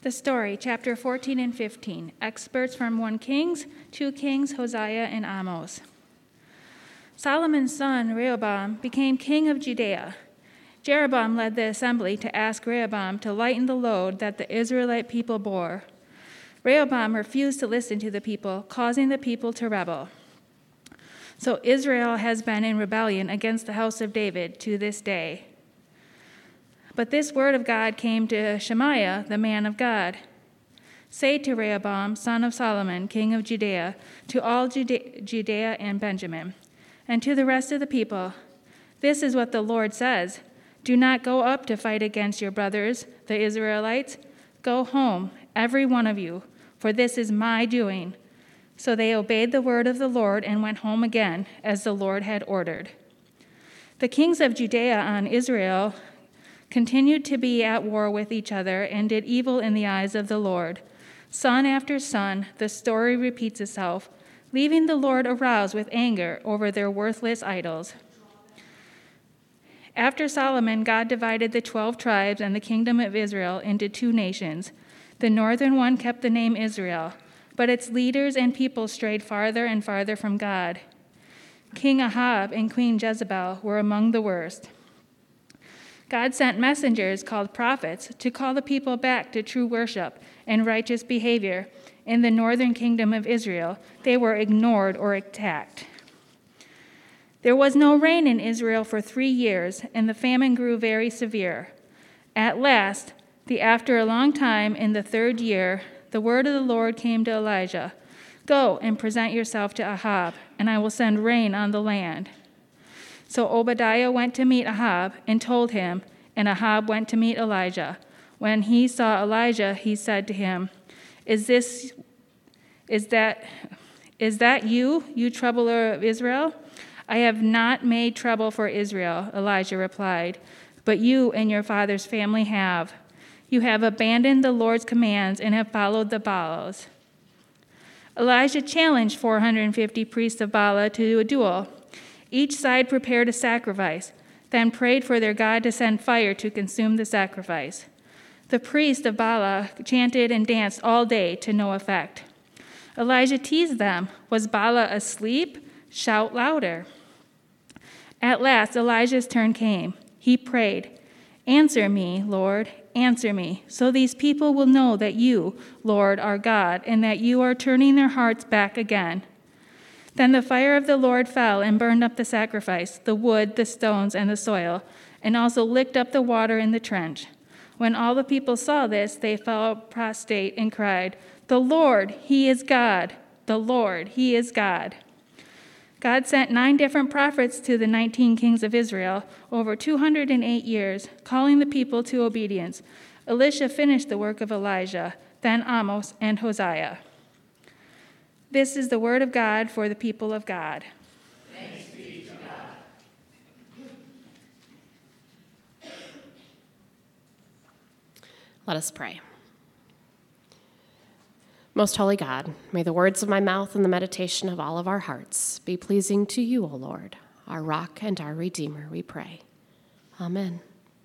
The story, chapter 14 and 15, excerpts from 1 Kings, 2 Kings, Hosea, and Amos. Solomon's son, Rehoboam, became king of Judea. Jeroboam led the assembly to ask Rehoboam to lighten the load that the Israelite people bore. Rehoboam refused to listen to the people, causing the people to rebel. So Israel has been in rebellion against the house of David to this day. But this word of God came to Shemaiah, the man of God. Say to Rehoboam, son of Solomon, king of Judea, to all Judea and Benjamin, and to the rest of the people, this is what the Lord says. Do not go up to fight against your brothers, the Israelites. Go home, every one of you, for this is my doing. So they obeyed the word of the Lord and went home again, as the Lord had ordered. The kings of Judea and Israel continued to be at war with each other and did evil in the eyes of the Lord. Son after son, the story repeats itself, leaving the Lord aroused with anger over their worthless idols. After Solomon, God divided the 12 tribes and the kingdom of Israel into 2 nations. The northern one kept the name Israel, but its leaders and people strayed farther and farther from God. King Ahab and Queen Jezebel were among the worst. God sent messengers called prophets to call the people back to true worship and righteous behavior. In the northern kingdom of Israel, they were ignored or attacked. There was no rain in Israel for 3 years, and the famine grew very severe. At last, after a long time, in the 3rd year, the word of the Lord came to Elijah. Go and present yourself to Ahab, and I will send rain on the land. So Obadiah went to meet Ahab and told him, and Ahab went to meet Elijah. When he saw Elijah, he said to him, Is that you, you troubler of Israel? I have not made trouble for Israel, Elijah replied, but you and your father's family have. You have abandoned the Lord's commands and have followed the Baals. Elijah challenged 450 priests of Baal to a duel. Each side prepared a sacrifice, then prayed for their God to send fire to consume the sacrifice. The priests of Baal chanted and danced all day to no effect. Elijah teased them. Was Baal asleep? Shout louder. At last, Elijah's turn came. He prayed, Answer me, Lord, answer me, so these people will know that you, Lord, are God, and that you are turning their hearts back again. Then the fire of the Lord fell and burned up the sacrifice, the wood, the stones, and the soil, and also licked up the water in the trench. When all the people saw this, they fell prostrate and cried, The Lord, He is God! The Lord, He is God! God sent 9 different prophets to the 19 kings of Israel over 208 years, calling the people to obedience. Elisha finished the work of Elijah, then Amos and Hosea. This is the word of God for the people of God. Thanks be to God. Let us pray. Most holy God, may the words of my mouth and the meditation of all of our hearts be pleasing to you, O Lord, our rock and our redeemer, we pray. Amen.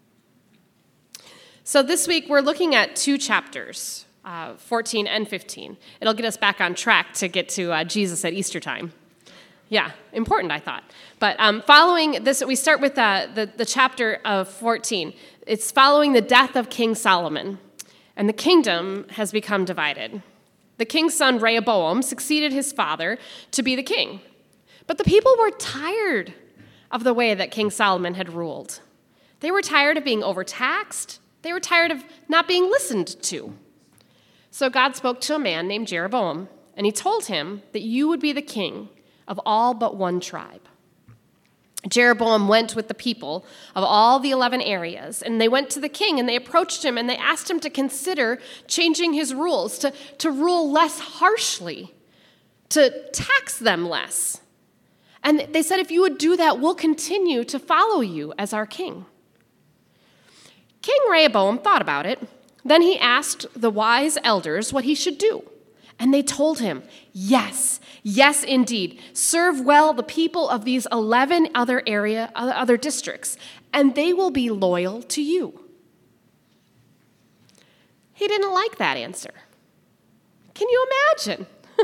So this week we're looking at 2 chapters. 14 and 15. It'll get us back on track to get to Jesus at Easter time. Yeah, important, I thought. But following this, we start with the chapter of 14. It's following the death of King Solomon, and the kingdom has become divided. The king's son, Rehoboam, succeeded his father to be the king. But the people were tired of the way that King Solomon had ruled. They were tired of being overtaxed. They were tired of not being listened to. So God spoke to a man named Jeroboam, and he told him that you would be the king of all but one tribe. Jeroboam went with the people of all the 11 areas, and they went to the king, and they approached him, and they asked him to consider changing his rules, to rule less harshly, to tax them less. And they said, if you would do that, we'll continue to follow you as our king. King Rehoboam thought about it. Then he asked the wise elders what he should do. And they told him, yes, indeed. Serve well the people of these 11 other districts, and they will be loyal to you. He didn't like that answer. Can you imagine?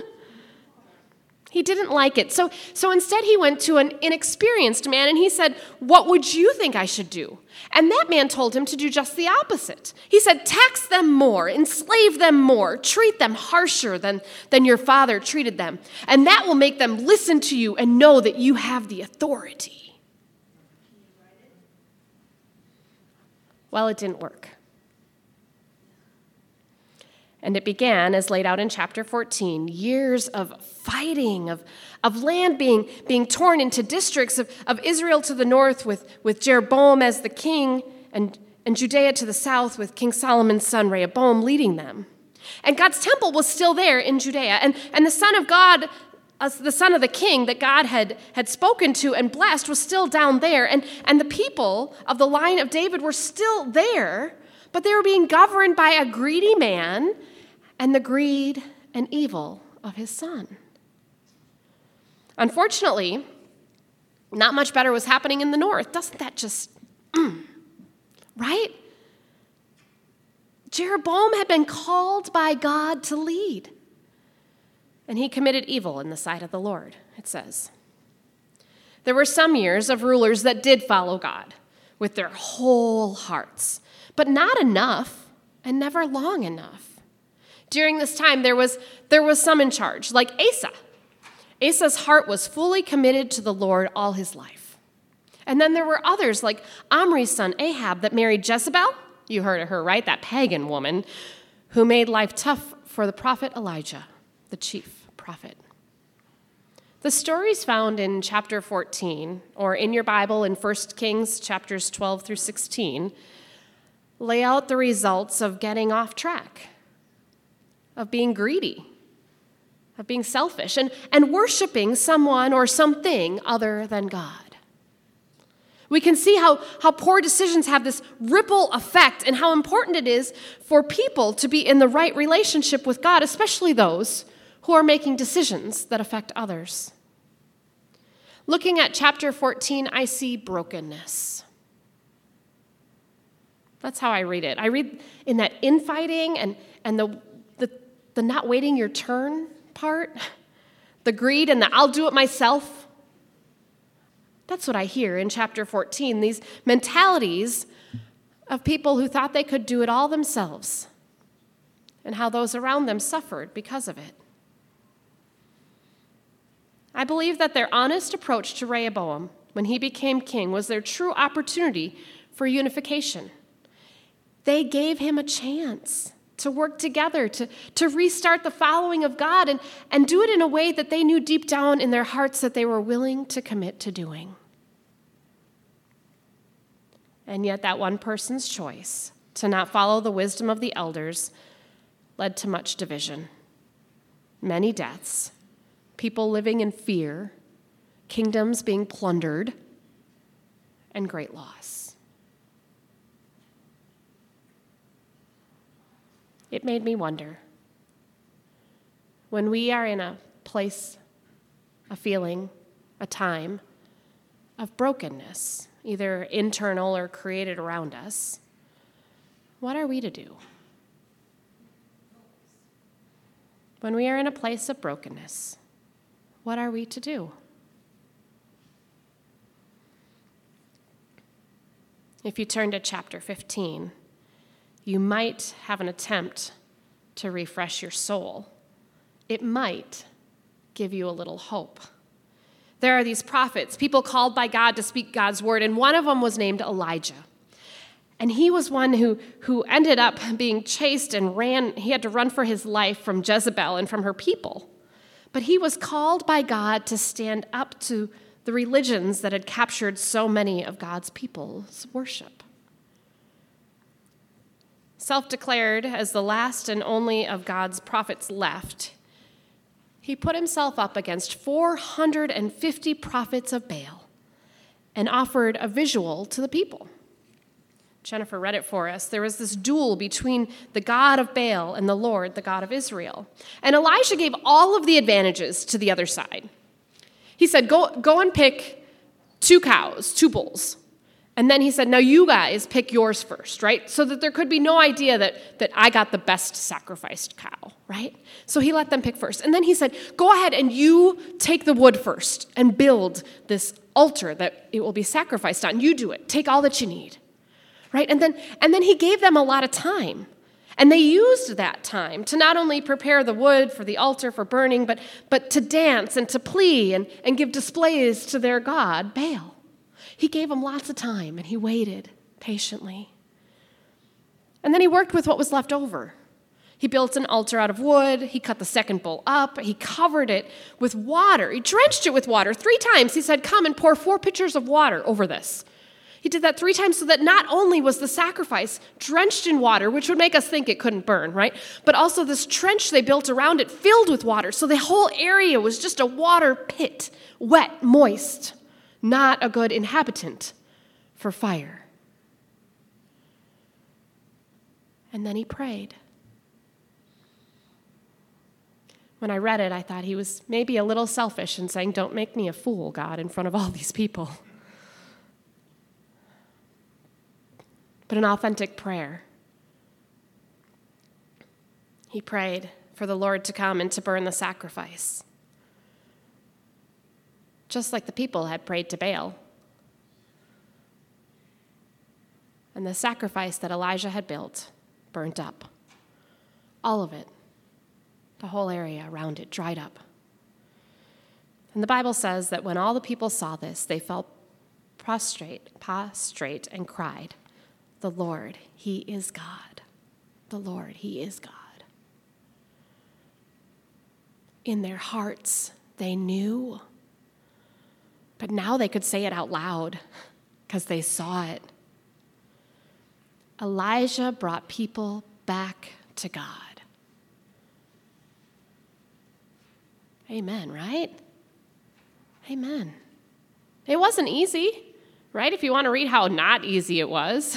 He didn't like it. So instead he went to an inexperienced man and he said, "What would you think I should do?" And that man told him to do just the opposite. He said, "Tax them more, enslave them more, treat them harsher than your father treated them. And that will make them listen to you and know that you have the authority." Well, it didn't work. And it began, as laid out in chapter 14, years of fighting, of land being torn into districts, of Israel to the north with Jeroboam as the king, and Judea to the south with King Solomon's son Rehoboam leading them. And God's temple was still there in Judea, and the Son of God, the son of the king that God had spoken to and blessed was still down there, and the people of the line of David were still there, but they were being governed by a greedy man and the greed and evil of his son. Unfortunately, not much better was happening in the north. Doesn't that just, right? Jeroboam had been called by God to lead, and he committed evil in the sight of the Lord, it says. There were some years of rulers that did follow God with their whole hearts, but not enough and never long enough. During this time, there was some in charge, like Asa. Asa's heart was fully committed to the Lord all his life. And then there were others, like Omri's son Ahab, that married Jezebel. You heard of her, right? That pagan woman who made life tough for the prophet Elijah, the chief prophet. The stories found in chapter 14, or in your Bible in 1 Kings chapters 12 through 16, lay out the results of getting off track, of being greedy, of being selfish, and worshiping someone or something other than God. We can see how poor decisions have this ripple effect and how important it is for people to be in the right relationship with God, especially those who are making decisions that affect others. Looking at chapter 14, I see brokenness. That's how I read it. I read in that infighting and the not waiting your turn part, the greed and the I'll do it myself. That's what I hear in chapter 14, these mentalities of people who thought they could do it all themselves and how those around them suffered because of it. I believe that their honest approach to Rehoboam when he became king was their true opportunity for unification. They gave him a chance to work together, to restart the following of God and do it in a way that they knew deep down in their hearts that they were willing to commit to doing. And yet that one person's choice to not follow the wisdom of the elders led to much division, many deaths, people living in fear, kingdoms being plundered, and great loss. It made me wonder, when we are in a place, a feeling, a time of brokenness, either internal or created around us, what are we to do? When we are in a place of brokenness, what are we to do? If you turn to chapter 15, you might have an attempt to refresh your soul. It might give you a little hope. There are these prophets, people called by God to speak God's word, and one of them was named Elijah. And he was one who ended up being chased and he had to run for his life from Jezebel and from her people. But he was called by God to stand up to the religions that had captured so many of God's people's worship. Self-declared as the last and only of God's prophets left, he put himself up against 450 prophets of Baal and offered a visual to the people. Jennifer read it for us. There was this duel between the God of Baal and the Lord, the God of Israel. And Elijah gave all of the advantages to the other side. He said, go and pick 2 cows, 2 bulls, And then he said, now you guys pick yours first, right? So that there could be no idea that I got the best sacrificed cow, right? So he let them pick first. And then he said, go ahead and you take the wood first and build this altar that it will be sacrificed on. You do it. Take all that you need, right? And then he gave them a lot of time. And they used that time to not only prepare the wood for the altar for burning, but to dance and to plea and give displays to their god, Baal. He gave them lots of time, and he waited patiently. And then he worked with what was left over. He built an altar out of wood. He cut the second bull up. He covered it with water. He drenched it with water 3 times. He said, come and pour 4 pitchers of water over this. He did that 3 times so that not only was the sacrifice drenched in water, which would make us think it couldn't burn, right? But also this trench they built around it filled with water. So the whole area was just a water pit, wet, moist. Not a good inhabitant for fire. And then he prayed. When I read it, I thought he was maybe a little selfish in saying, don't make me a fool, God, in front of all these people. But an authentic prayer. He prayed for the Lord to come and to burn the sacrifice. Just like the people had prayed to Baal. And the sacrifice that Elijah had built burnt up. All of it. The whole area around it dried up. And the Bible says that when all the people saw this, they fell prostrate and cried, the Lord, he is God. The Lord, he is God. In their hearts, they knew. But now they could say it out loud because they saw it. Elijah brought people back to God. Amen, right? Amen. It wasn't easy, right? If you want to read how not easy it was,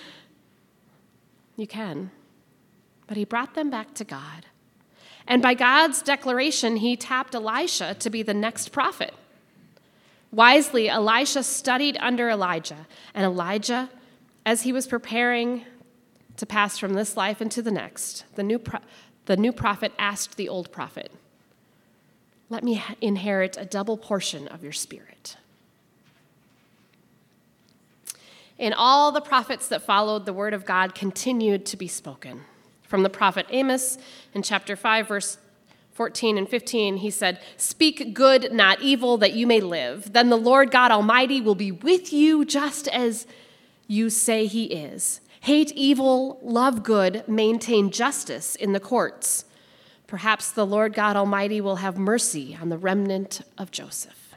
you can. But he brought them back to God. And by God's declaration, he tapped Elisha to be the next prophet. Wisely, Elisha studied under Elijah, and Elijah, as he was preparing to pass from this life into the next, the new prophet asked the old prophet, let me inherit a double portion of your spirit. And all the prophets that followed the word of God continued to be spoken. From the prophet Amos in chapter 5, verse 14 and 15, he said, speak good, not evil, that you may live. Then the Lord God Almighty will be with you just as you say he is. Hate evil, love good, maintain justice in the courts. Perhaps the Lord God Almighty will have mercy on the remnant of Joseph.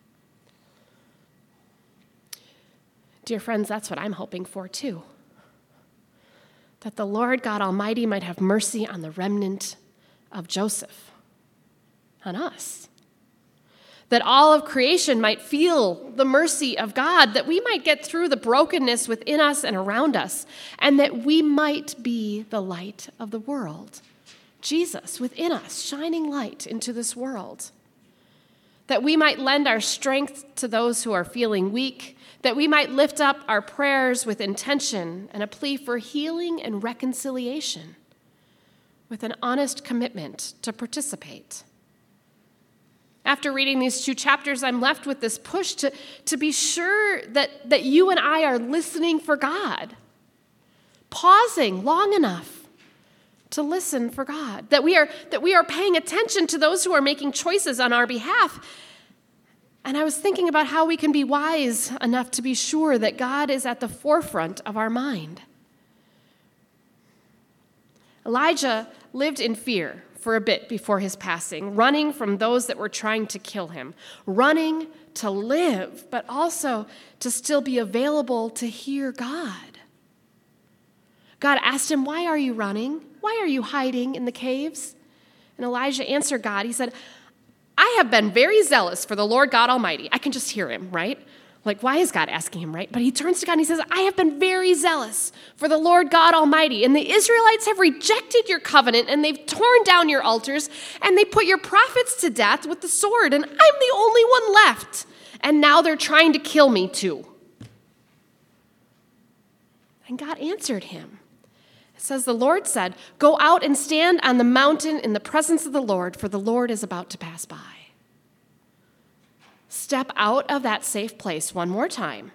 Dear friends, that's what I'm hoping for too. That the Lord God Almighty might have mercy on the remnant of Joseph. On us. That all of creation might feel the mercy of God, that we might get through the brokenness within us and around us, and that we might be the light of the world. Jesus within us, shining light into this world. That we might lend our strength to those who are feeling weak, that we might lift up our prayers with intention and a plea for healing and reconciliation, with an honest commitment to participate. After reading these 2 chapters, I'm left with this push to be sure that you and I are listening for God, pausing long enough to listen for God, that we are paying attention to those who are making choices on our behalf. And I was thinking about how we can be wise enough to be sure that God is at the forefront of our mind. Elijah lived in fear for a bit before his passing, running from those that were trying to kill him, running to live, but also to still be available to hear God. God asked him, why are you running? Why are you hiding in the caves? And Elijah answered God. He said, I have been very zealous for the Lord God Almighty. I can just hear him, right? Like, why is God asking him, right? But he turns to God and he says, I have been very zealous for the Lord God Almighty. And the Israelites have rejected your covenant, and they've torn down your altars, and they put your prophets to death with the sword, and I'm the only one left. And now they're trying to kill me too. And God answered him. It says, the Lord said, go out and stand on the mountain in the presence of the Lord, for the Lord is about to pass by. Step out of that safe place one more time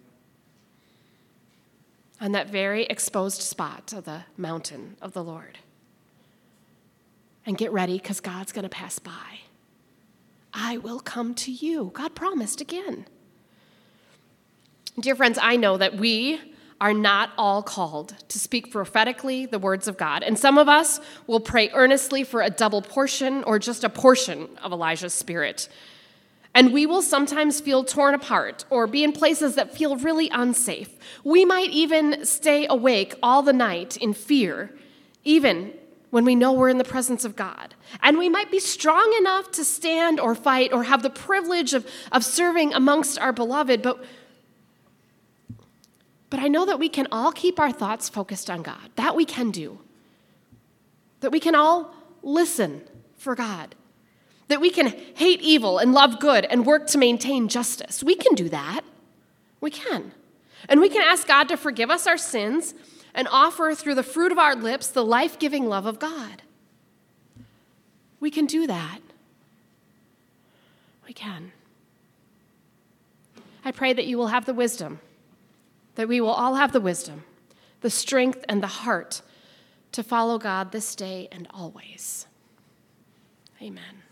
on that very exposed spot of the mountain of the Lord. And get ready, because God's going to pass by. I will come to you. God promised again. Dear friends, I know that we are not all called to speak prophetically the words of God. And some of us will pray earnestly for a double portion or just a portion of Elijah's spirit. And we will sometimes feel torn apart or be in places that feel really unsafe. We might even stay awake all the night in fear, even when we know we're in the presence of God. And we might be strong enough to stand or fight or have the privilege of serving amongst our beloved, but I know that we can all keep our thoughts focused on God. That we can do. That we can all listen for God. That we can hate evil and love good and work to maintain justice. We can do that. We can. And we can ask God to forgive us our sins and offer through the fruit of our lips the life-giving love of God. We can do that. We can. I pray that you will have the wisdom, that we will all have the wisdom, the strength, and the heart to follow God this day and always. Amen.